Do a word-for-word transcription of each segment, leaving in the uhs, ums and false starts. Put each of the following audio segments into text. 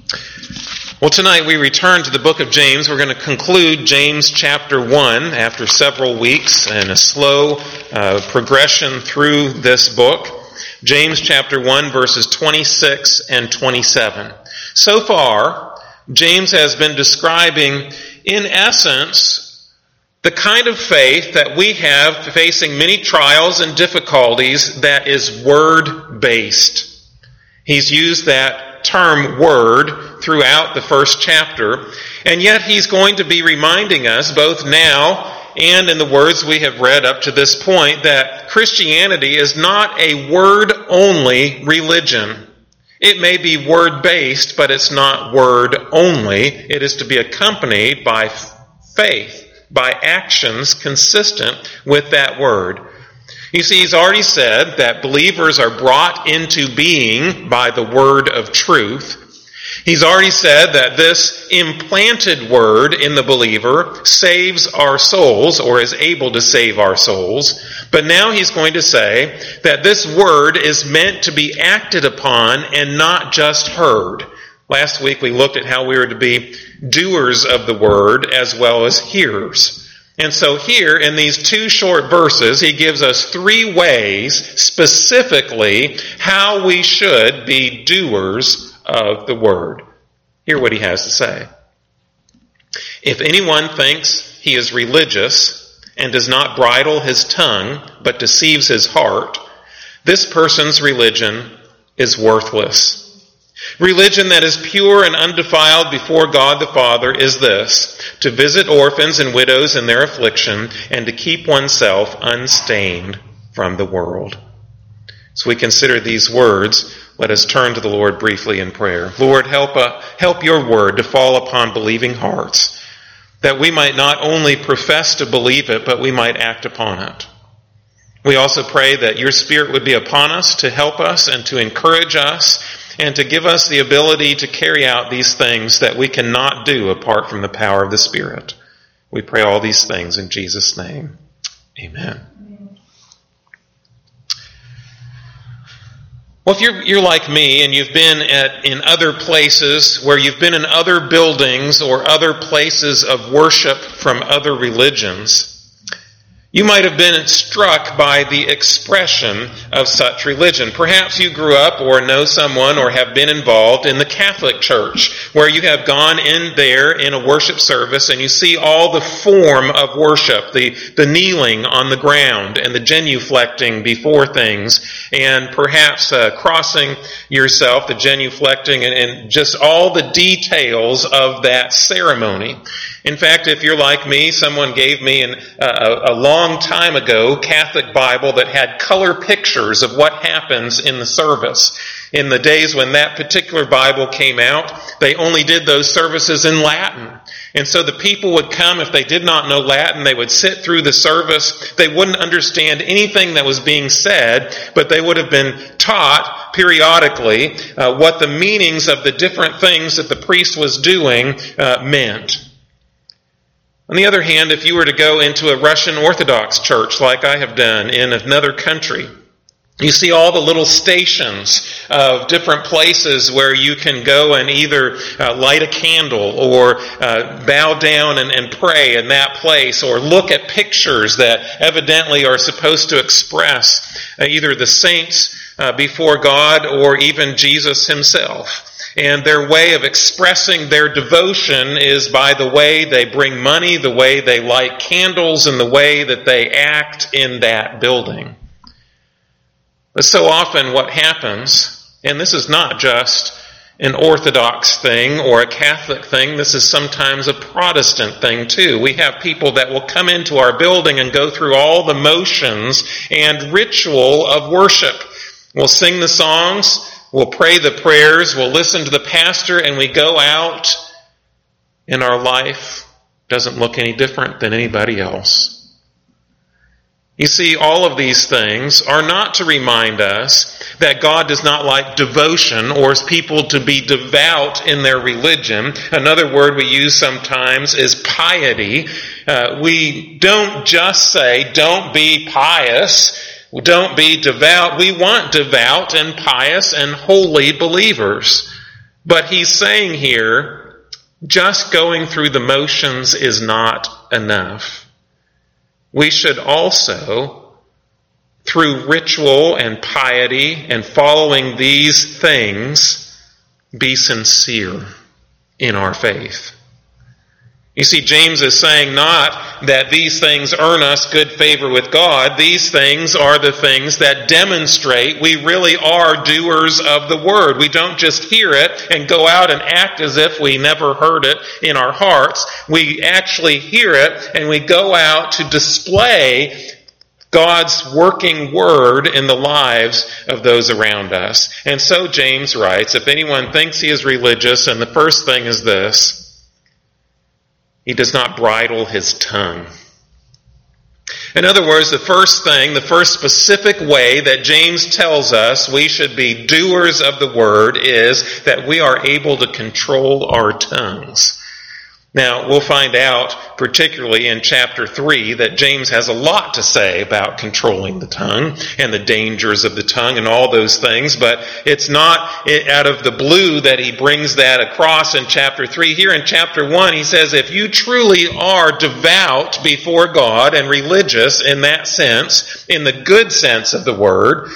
Well, tonight we return to the book of James. We're going to conclude James chapter one after several weeks and a slow uh, progression through this book. James chapter one, verses twenty-six and twenty-seven. So far, James has been describing, in essence, the kind of faith that we have facing many trials and difficulties that is word-based. He's used that term word throughout the first chapter, and yet he's going to be reminding us both now and in the words we have read up to this point that Christianity is not a word-only religion. It may be word-based, but it's not word-only. It is to be accompanied by faith, by actions consistent with that word. You see, he's already said that believers are brought into being by the word of truth. He's already said that this implanted word in the believer saves our souls, or is able to save our souls. But now he's going to say that this word is meant to be acted upon and not just heard. Last week we looked at how we were to be doers of the word as well as hearers. And so here in these two short verses, he gives us three ways specifically how we should be doers of the word. Hear what he has to say. If anyone thinks he is religious and does not bridle his tongue but deceives his heart, this person's religion is worthless. Religion that is pure and undefiled before God the Father is this: to visit orphans and widows in their affliction and to keep oneself unstained from the world. So we consider these words. Let us turn to the Lord briefly in prayer. Lord, help uh, help your word to fall upon believing hearts, that we might not only profess to believe it, but we might act upon it. We also pray that your Spirit would be upon us to help us and to encourage us and to give us the ability to carry out these things that we cannot do apart from the power of the Spirit. We pray all these things in Jesus' name. Amen. Well, if you're, you're like me and you've been at, in other places where you've been in other buildings or other places of worship from other religions, you might have been struck by the expression of such religion. Perhaps you grew up or know someone or have been involved in the Catholic Church, where you have gone in there in a worship service and you see all the form of worship, the, the kneeling on the ground and the genuflecting before things, and perhaps uh, crossing yourself, the genuflecting, and, and just all the details of that ceremony. In fact, if you're like me, someone gave me an, uh, a long time ago Catholic Bible that had color pictures of what happens in the service. In the days when that particular Bible came out, they only did those services in Latin. And so the people would come, if they did not know Latin, they would sit through the service. They wouldn't understand anything that was being said, but they would have been taught periodically uh, what the meanings of the different things that the priest was doing uh, meant. On the other hand, if you were to go into a Russian Orthodox church like I have done in another country, you see all the little stations of different places where you can go and either uh, light a candle or uh, bow down and, and pray in that place, or look at pictures that evidently are supposed to express uh, either the saints uh, before God or even Jesus himself. And their way of expressing their devotion is by the way they bring money, the way they light candles, and the way that they act in that building. But so often what happens, and this is not just an Orthodox thing or a Catholic thing, this is sometimes a Protestant thing too. We have people that will come into our building and go through all the motions and ritual of worship. We'll sing the songs, we'll pray the prayers, we'll listen to the pastor, and we go out, and our life doesn't look any different than anybody else. You see, all of these things are not to remind us that God does not like devotion or people to be devout in their religion. Another word we use sometimes is piety. Uh, we don't just say, don't be pious, don't be devout. We want devout and pious and holy believers. But he's saying here, just going through the motions is not enough. We should also, through ritual and piety and following these things, be sincere in our faith. You see, James is saying not that these things earn us good favor with God. These things are the things that demonstrate we really are doers of the word. We don't just hear it and go out and act as if we never heard it in our hearts. We actually hear it and we go out to display God's working word in the lives of those around us. And so James writes, if anyone thinks he is religious, and the first thing is this, he does not bridle his tongue. In other words, the first thing, the first specific way that James tells us we should be doers of the word is that we are able to control our tongues. Now, we'll find out, particularly in chapter three, that James has a lot to say about controlling the tongue and the dangers of the tongue and all those things, but it's not out of the blue that he brings that across in chapter three. Here in chapter one, he says, if you truly are devout before God and religious in that sense, in the good sense of the word,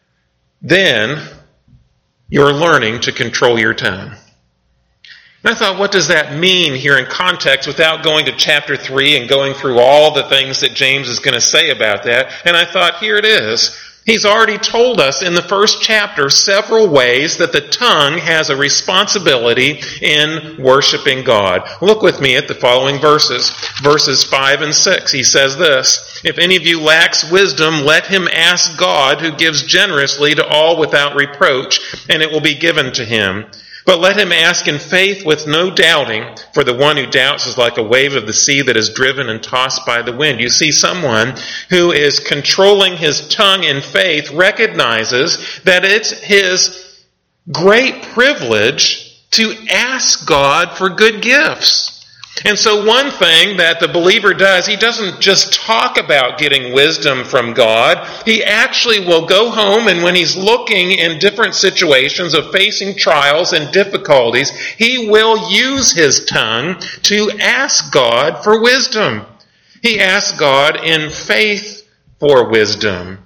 then you're learning to control your tongue. And I thought, what does that mean here in context without going to chapter three and going through all the things that James is going to say about that? And I thought, here it is. He's already told us in the first chapter several ways that the tongue has a responsibility in worshiping God. Look with me at the following verses. Verses five and six. He says this, if any of you lacks wisdom, let him ask God, who gives generously to all without reproach, and it will be given to him. But let him ask in faith with no doubting, for the one who doubts is like a wave of the sea that is driven and tossed by the wind. You see, someone who is controlling his tongue in faith recognizes that it's his great privilege to ask God for good gifts. And so one thing that the believer does, he doesn't just talk about getting wisdom from God. He actually will go home, and when he's looking in different situations of facing trials and difficulties, he will use his tongue to ask God for wisdom. He asks God in faith for wisdom.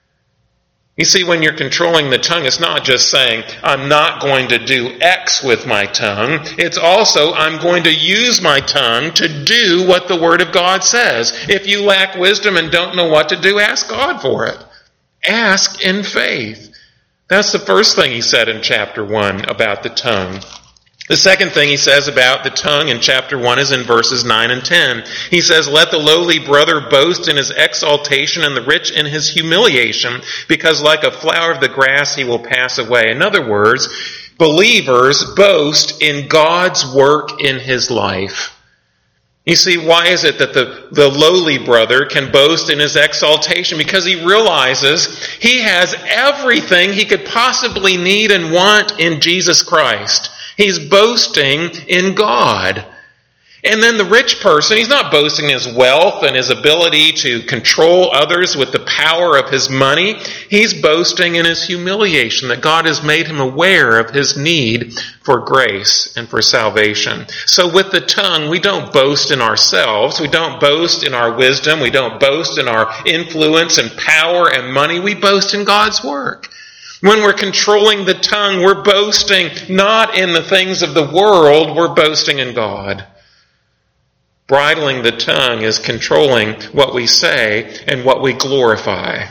You see, when you're controlling the tongue, it's not just saying, I'm not going to do X with my tongue. It's also, I'm going to use my tongue to do what the Word of God says. If you lack wisdom and don't know what to do, ask God for it. Ask in faith. That's the first thing he said in chapter one about the tongue. The second thing he says about the tongue in chapter one is in verses nine and ten. He says, let the lowly brother boast in his exaltation and the rich in his humiliation, because like a flower of the grass he will pass away. In other words, believers boast in God's work in his life. You see, why is it that the, the lowly brother can boast in his exaltation? Because he realizes he has everything he could possibly need and want in Jesus Christ. He's boasting in God. And then the rich person, he's not boasting in his wealth and his ability to control others with the power of his money. He's boasting in his humiliation, that God has made him aware of his need for grace and for salvation. So with the tongue, we don't boast in ourselves. We don't boast in our wisdom. We don't boast in our influence and power and money. We boast in God's work. When we're controlling the tongue, we're boasting not in the things of the world, we're boasting in God. Bridling the tongue is controlling what we say and what we glorify.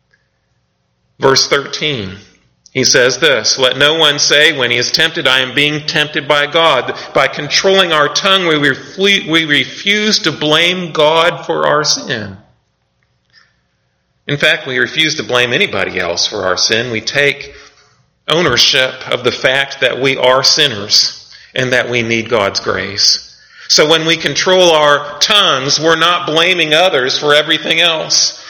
Verse thirteen, he says this, let no one say when he is tempted, I am being tempted by God. By controlling our tongue, we refuse, we refuse to blame God for our sin. In fact, we refuse to blame anybody else for our sin. We take ownership of the fact that we are sinners and that we need God's grace. So when we control our tongues, we're not blaming others for everything else.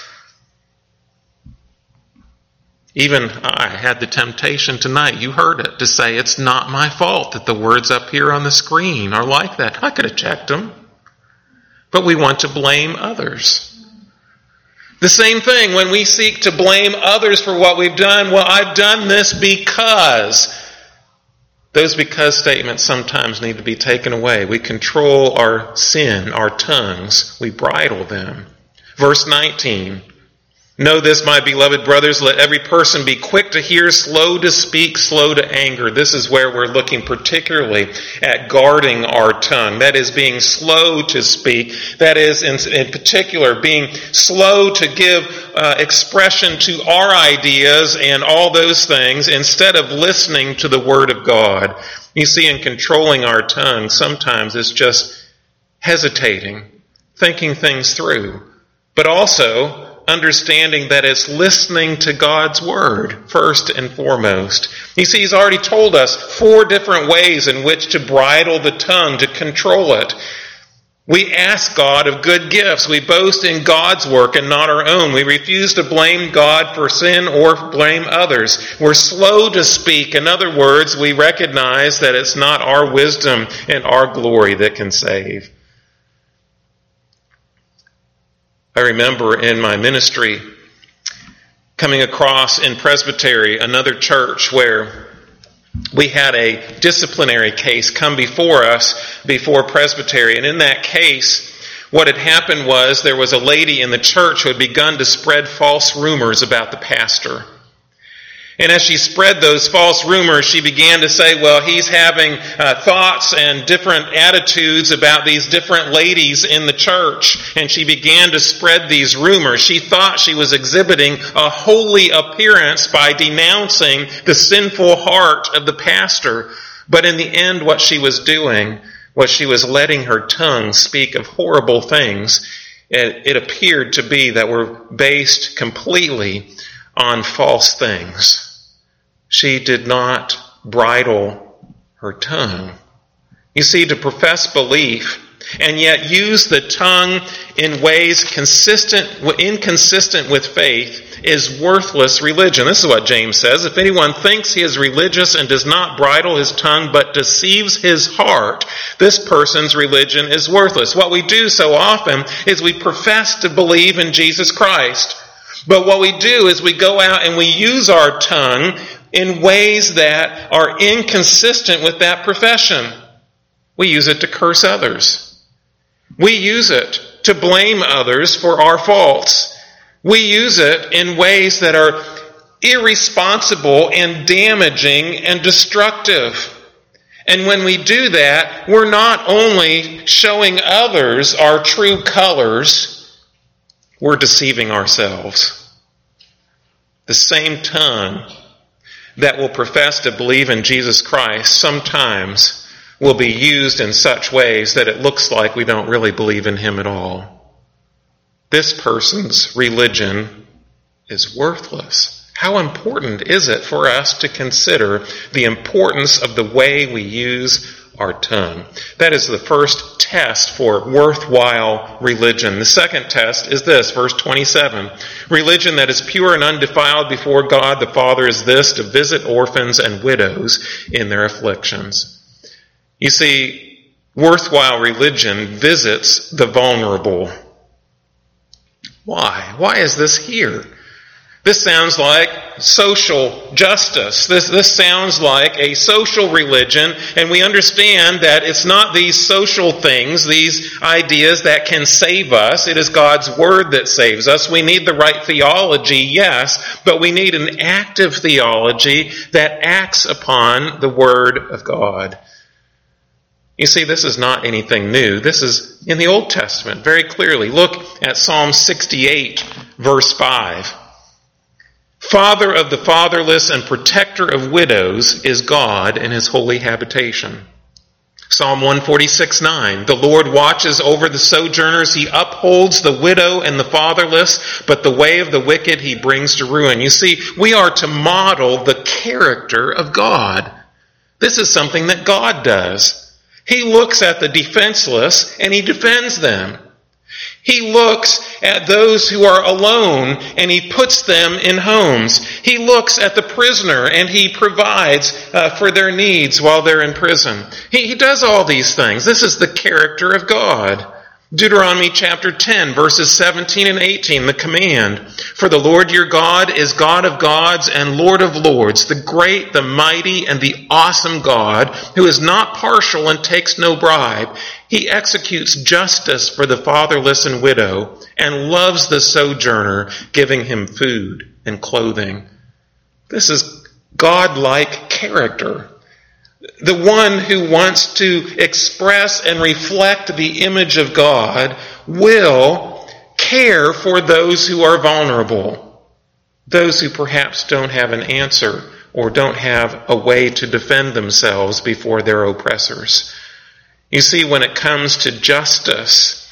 Even I had the temptation tonight, you heard it, to say it's not my fault that the words up here on the screen are like that. I could have checked them. But we want to blame others. The same thing when we seek to blame others for what we've done. Well, I've done this because. Those because statements sometimes need to be taken away. We control our sin, our tongues. We bridle them. Verse nineteen. Know this, my beloved brothers, let every person be quick to hear, slow to speak, slow to anger. This is where we're looking particularly at guarding our tongue. That is, being slow to speak. That is, in, in particular, being slow to give uh, expression to our ideas and all those things instead of listening to the Word of God. You see, in controlling our tongue, sometimes it's just hesitating, thinking things through, but also understanding that it's listening to God's Word first and foremost. You see, He's already told us four different ways in which to bridle the tongue, to control it. We ask God of good gifts. We boast in God's work and not our own. We refuse to blame God for sin or blame others. We're slow to speak. In other words, we recognize that it's not our wisdom and our glory that can save. I remember in my ministry coming across in Presbytery another church where we had a disciplinary case come before us, before Presbytery. And in that case, what had happened was there was a lady in the church who had begun to spread false rumors about the pastor. And as she spread those false rumors, she began to say, well, he's having uh, thoughts and different attitudes about these different ladies in the church. And she began to spread these rumors. She thought she was exhibiting a holy appearance by denouncing the sinful heart of the pastor. But in the end, what she was doing was she was letting her tongue speak of horrible things. It, it appeared to be that were based completely on false things. She did not bridle her tongue. You see, to profess belief and yet use the tongue in ways consistent, inconsistent with faith is worthless religion. This is what James says. If anyone thinks he is religious and does not bridle his tongue but deceives his heart, this person's religion is worthless. What we do so often is we profess to believe in Jesus Christ. But what we do is we go out and we use our tongue in ways that are inconsistent with that profession. We use it to curse others. We use it to blame others for our faults. We use it in ways that are irresponsible and damaging and destructive. And when we do that, we're not only showing others our true colors, we're deceiving ourselves. The same tongue that will profess to believe in Jesus Christ sometimes will be used in such ways that it looks like we don't really believe in Him at all. This person's religion is worthless. How important is it for us to consider the importance of the way we use our tongue? That is the first test for worthwhile religion. The second test is this, verse twenty-seven. Religion that is pure and undefiled before God the Father is this, to visit orphans and widows in their afflictions. You see, worthwhile religion visits the vulnerable. Why? Why is this here? This sounds like social justice. This, this sounds like a social religion, and we understand that it's not these social things, these ideas that can save us. It is God's Word that saves us. We need the right theology, yes, but we need an active theology that acts upon the Word of God. You see, this is not anything new. This is in the Old Testament very clearly. Look at Psalm sixty-eight, verse five. Father of the fatherless and protector of widows is God in His holy habitation. Psalm one forty-six, nine. The Lord watches over the sojourners. He upholds the widow and the fatherless, but the way of the wicked He brings to ruin. You see, we are to model the character of God. This is something that God does. He looks at the defenseless and He defends them. He looks at those who are alone and He puts them in homes. He looks at the prisoner and He provides uh, for their needs while they're in prison. He, he does all these things. This is the character of God. Deuteronomy chapter ten, verses seventeen and eighteen, the command, "For the Lord your God is God of gods and Lord of lords, the great, the mighty, and the awesome God, who is not partial and takes no bribe. He executes justice for the fatherless and widow, and loves the sojourner, giving him food and clothing." This is God-like character. The one who wants to express and reflect the image of God will care for those who are vulnerable, those who perhaps don't have an answer or don't have a way to defend themselves before their oppressors. You see, when it comes to justice,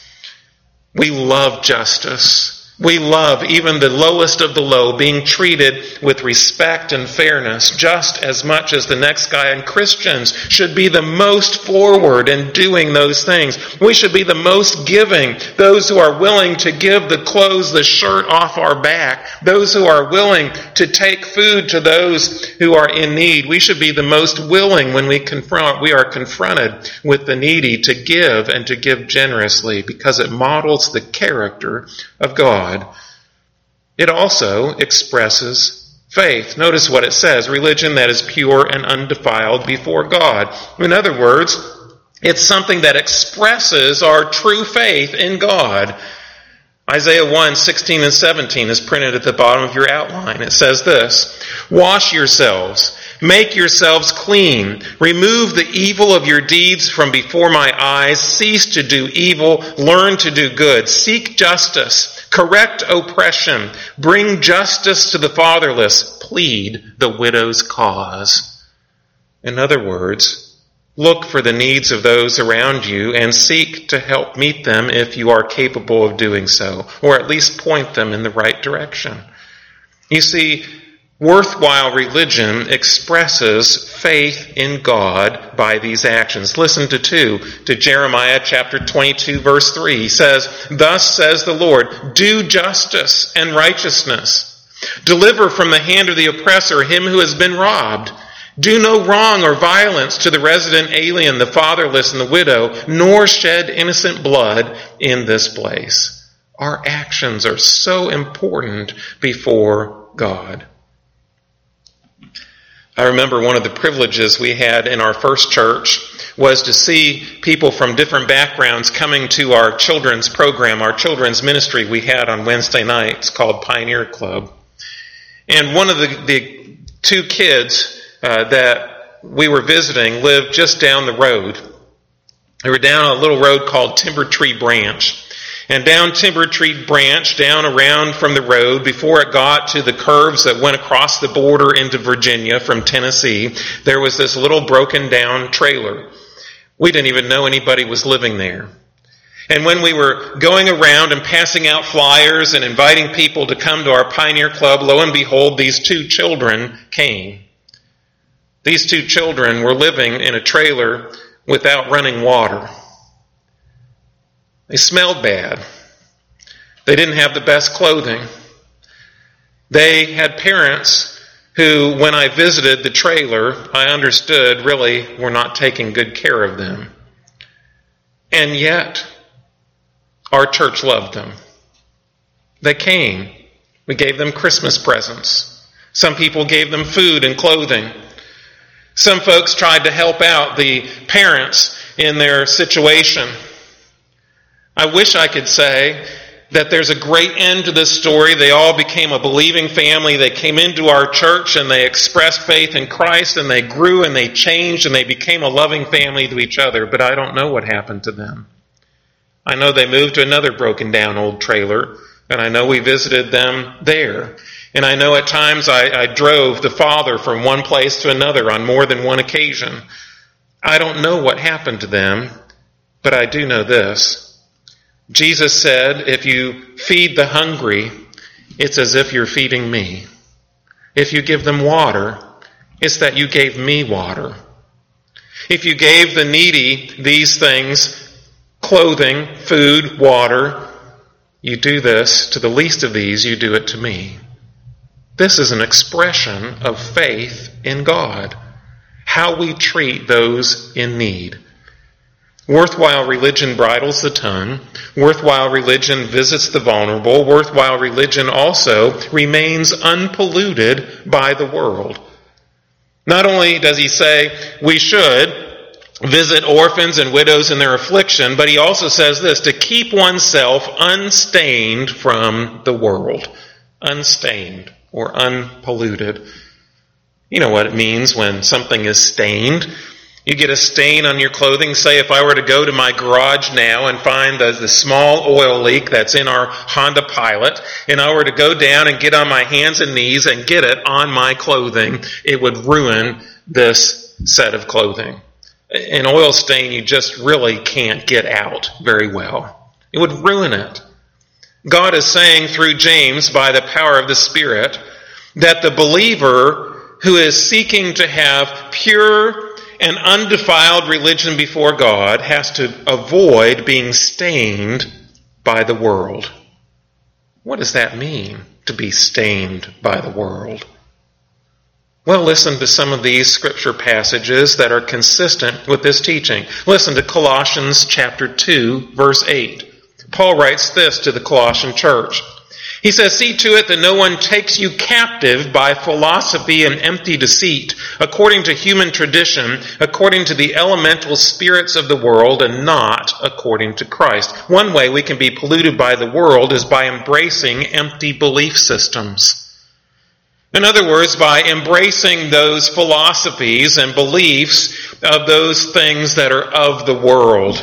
we love justice. We love even the lowest of the low being treated with respect and fairness just as much as the next guy. And Christians should be the most forward in doing those things. We should be the most giving. Those who are willing to give the clothes, the shirt off our back. Those who are willing to take food to those who are in need. We should be the most willing when we confront, we are confronted with the needy to give and to give generously because it models the character of God. It also expresses faith. Notice what it says, religion that is pure and undefiled before God. In other words, it's something that expresses our true faith in God. Isaiah one, sixteen and seventeen is printed at the bottom of your outline. It says this, "Wash yourselves, make yourselves clean, remove the evil of your deeds from before my eyes, cease to do evil, learn to do good, seek justice, correct oppression, bring justice to the fatherless, plead the widow's cause." In other words, look for the needs of those around you and seek to help meet them if you are capable of doing so, or at least point them in the right direction. You see, worthwhile religion expresses faith in God by these actions. Listen to two, to Jeremiah chapter twenty-two, verse three. He says, "Thus says the Lord, do justice and righteousness. Deliver from the hand of the oppressor him who has been robbed. Do no wrong or violence to the resident alien, the fatherless, and the widow, nor shed innocent blood in this place." Our actions are so important before God. I remember one of the privileges we had in our first church was to see people from different backgrounds coming to our children's program, our children's ministry we had on Wednesday nights called Pioneer Club. And one of the, the two kids uh, that we were visiting lived just down the road. They were down a little road called Timber Tree Branch. And down Timber Tree Branch, down around from the road, before it got to the curves that went across the border into Virginia from Tennessee, there was this little broken down trailer. We didn't even know anybody was living there. And when we were going around and passing out flyers and inviting people to come to our Pioneer Club, lo and behold, these two children came. These two children were living in a trailer without running water. They smelled bad. They didn't have the best clothing. They had parents who, when I visited the trailer, I understood really were not taking good care of them. And yet, our church loved them. They came. We gave them Christmas presents. Some people gave them food and clothing. Some folks tried to help out the parents in their situation. I wish I could say that there's a great end to this story. They all became a believing family. They came into our church and they expressed faith in Christ and they grew and they changed and they became a loving family to each other. But I don't know what happened to them. I know they moved to another broken down old trailer, and I know we visited them there. And I know at times I, I drove the father from one place to another on more than one occasion. I don't know what happened to them, but I do know this. Jesus said, if you feed the hungry, it's as if you're feeding me. If you give them water, it's that you gave me water. If you gave the needy these things, clothing, food, water, you do this to the least of these, you do it to me. This is an expression of faith in God. How we treat those in need. Worthwhile religion bridles the tongue. Worthwhile religion visits the vulnerable. Worthwhile religion also remains unpolluted by the world. Not only does he say we should visit orphans and widows in their affliction, but he also says this, to keep oneself unstained from the world. Unstained or unpolluted. You know what it means when something is stained. You get a stain on your clothing. Say if I were to go to my garage now and find the, the small oil leak that's in our Honda Pilot, and I were to go down and get on my hands and knees and get it on my clothing, it would ruin this set of clothing. An oil stain you just really can't get out very well. It would ruin it. God is saying through James by the power of the Spirit that the believer who is seeking to have pure and undefiled religion before God has to avoid being stained by the world. What does that mean, to be stained by the world? Well, listen to some of these scripture passages that are consistent with this teaching. Listen to Colossians chapter two, verse eight. Paul writes this to the Colossian church. He says, see to it that no one takes you captive by philosophy and empty deceit, according to human tradition, according to the elemental spirits of the world, and not according to Christ. One way we can be polluted by the world is by embracing empty belief systems. In other words, by embracing those philosophies and beliefs of those things that are of the world.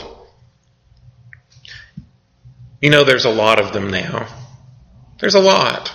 You know, there's a lot of them now. There's a lot.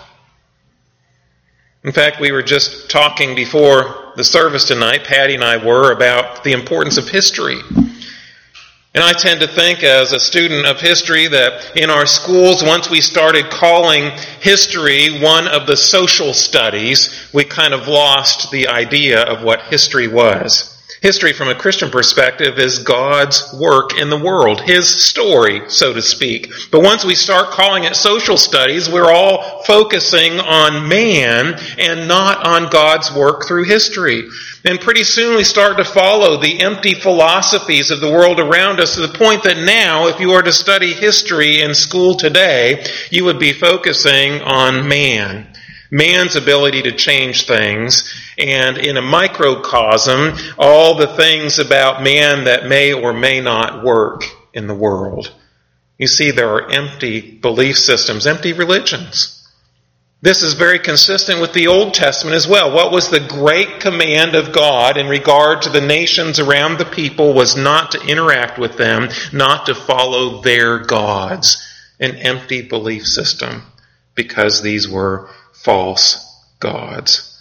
In fact, we were just talking before the service tonight, Patty and I were, about the importance of history. And I tend to think as a student of history that in our schools, once we started calling history one of the social studies, we kind of lost the idea of what history was. History from a Christian perspective is God's work in the world, His story, so to speak. But once we start calling it social studies, we're all focusing on man and not on God's work through history. And pretty soon we start to follow the empty philosophies of the world around us to the point that now, if you were to study history in school today, you would be focusing on man. Man's ability to change things, and in a microcosm, all the things about man that may or may not work in the world. You see, there are empty belief systems, empty religions. This is very consistent with the Old Testament as well. What was the great command of God in regard to the nations around the people was not to interact with them, not to follow their gods, an empty belief system, because these were false gods.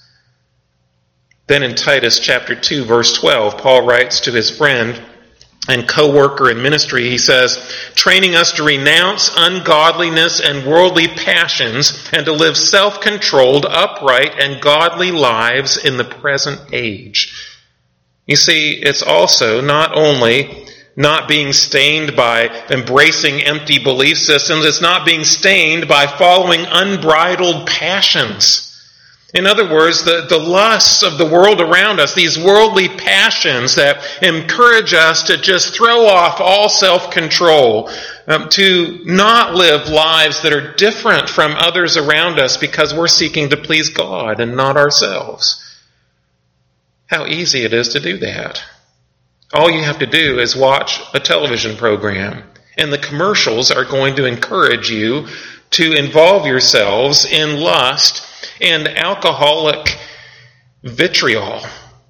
Then in Titus chapter two, verse twelve, Paul writes to his friend and co-worker in ministry, he says, training us to renounce ungodliness and worldly passions and to live self-controlled, upright, and godly lives in the present age. You see, it's also not only not being stained by embracing empty belief systems. It's not being stained by following unbridled passions. In other words, the, the lusts of the world around us, these worldly passions that encourage us to just throw off all self-control, um, to not live lives that are different from others around us because we're seeking to please God and not ourselves. How easy it is to do that. All you have to do is watch a television program, and the commercials are going to encourage you to involve yourselves in lust and alcoholic vitriol.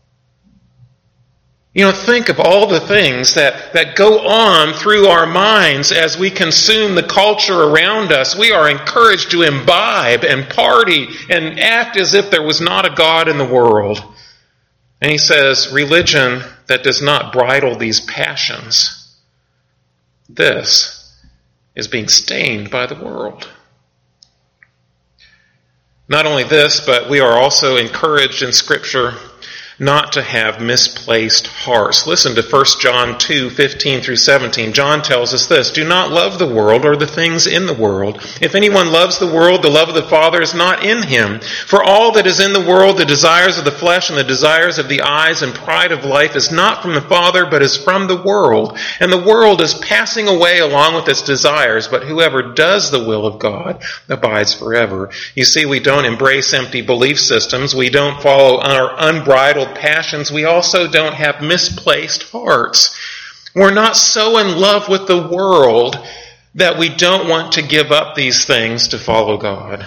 You know, think of all the things that, that go on through our minds as we consume the culture around us. We are encouraged to imbibe and party and act as if there was not a God in the world. And he says, religion that does not bridle these passions, this is being stained by the world. Not only this, but we are also encouraged in Scripture not to have misplaced hearts. Listen to First John two, fifteen through seventeen. John tells us this, do not love the world or the things in the world. If anyone loves the world, the love of the Father is not in him. For all that is in the world, the desires of the flesh and the desires of the eyes and pride of life is not from the Father, but is from the world. And the world is passing away along with its desires, but whoever does the will of God abides forever. You see, we don't embrace empty belief systems. We don't follow our unbridled passions. We also don't have misplaced hearts. We're not so in love with the world that we don't want to give up these things to follow God.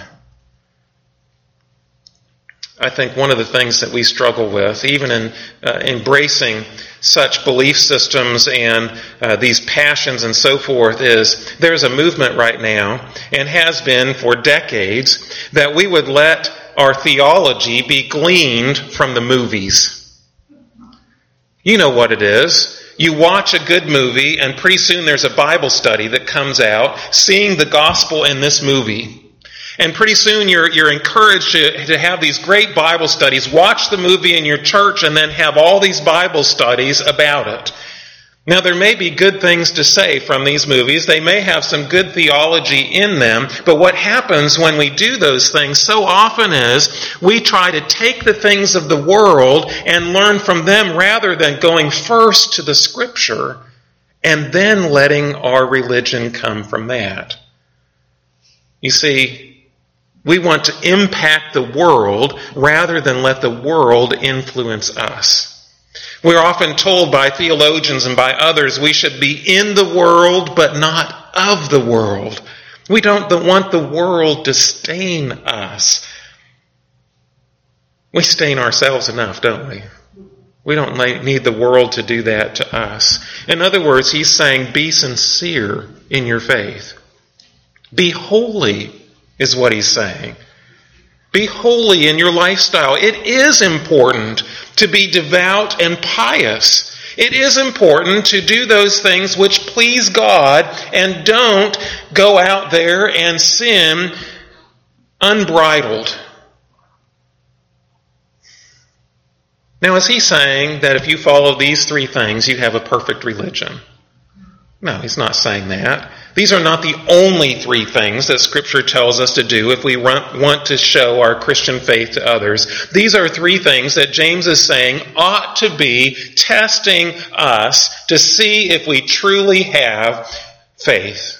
I think one of the things that we struggle with, even in uh, embracing such belief systems and uh, these passions and so forth, is there's a movement right now, and has been for decades, that we would let our theology be gleaned from the movies. You know what it is. You watch a good movie, and pretty soon there's a Bible study that comes out, seeing the gospel in this movie. And pretty soon you're, you're encouraged to, to have these great Bible studies, watch the movie in your church, and then have all these Bible studies about it. Now, there may be good things to say from these movies. They may have some good theology in them. But what happens when we do those things so often is we try to take the things of the world and learn from them rather than going first to the Scripture and then letting our religion come from that. You see, we want to impact the world rather than let the world influence us. We're often told by theologians and by others we should be in the world but not of the world. We don't want the world to stain us. We stain ourselves enough, don't we? We don't need the world to do that to us. In other words, he's saying be sincere in your faith. Be holy is what he's saying. Be holy in your lifestyle. It is important to be devout and pious. It is important to do those things which please God and don't go out there and sin unbridled. Now, is he saying that if you follow these three things, you have a perfect religion? No, he's not saying that. These are not the only three things that Scripture tells us to do if we want to show our Christian faith to others. These are three things that James is saying ought to be testing us to see if we truly have faith.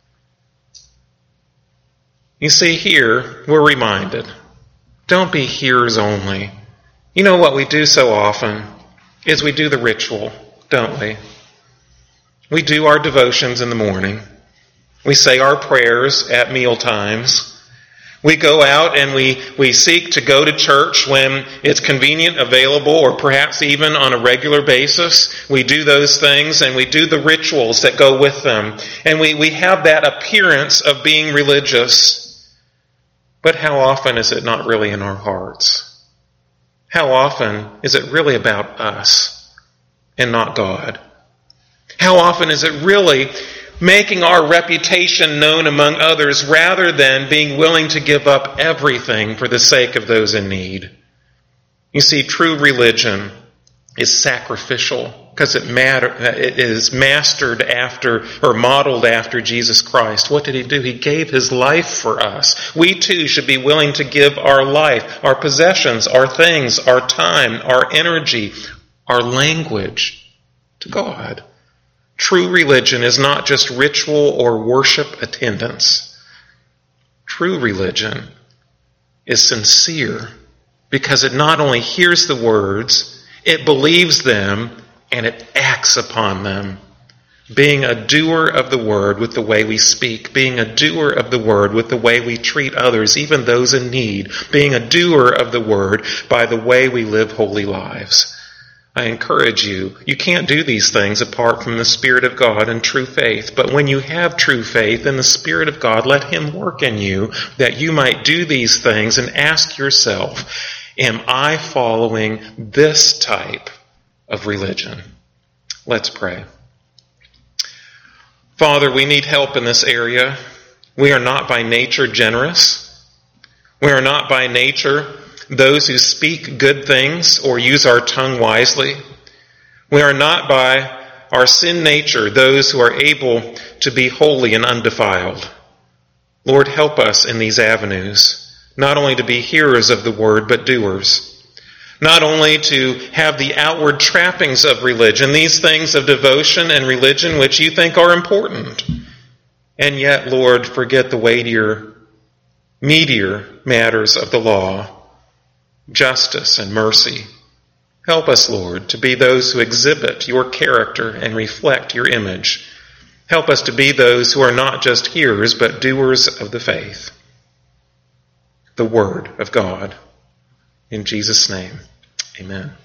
You see, here we're reminded, don't be hearers only. You know what we do so often is we do the ritual, don't we? We do our devotions in the morning. We say our prayers at meal times. We go out and we, we seek to go to church when it's convenient, available, or perhaps even on a regular basis. We do those things and we do the rituals that go with them. And we, we have that appearance of being religious. But how often is it not really in our hearts? How often is it really about us and not God? How often is it really making our reputation known among others rather than being willing to give up everything for the sake of those in need? You see, true religion is sacrificial because it matter it is mastered after or modeled after Jesus Christ. What did he do? He gave his life for us. We too should be willing to give our life, our possessions, our things, our time, our energy, our language to God. True religion is not just ritual or worship attendance. True religion is sincere because it not only hears the words, it believes them and it acts upon them. Being a doer of the word with the way we speak, being a doer of the word with the way we treat others, even those in need, being a doer of the word by the way we live holy lives. I encourage you, you can't do these things apart from the Spirit of God and true faith. But when you have true faith in the Spirit of God, let him work in you that you might do these things and ask yourself, am I following this type of religion? Let's pray. Father, we need help in this area. We are not by nature generous. We are not by nature those who speak good things or use our tongue wisely. We are not by our sin nature those who are able to be holy and undefiled. Lord, help us in these avenues, not only to be hearers of the word, but doers. Not only to have the outward trappings of religion, these things of devotion and religion which you think are important, and yet, Lord, forget the weightier, meatier matters of the law, justice and mercy. Help us, Lord, to be those who exhibit your character and reflect your image. Help us to be those who are not just hearers, but doers of the faith, the Word of God. In Jesus' name, amen.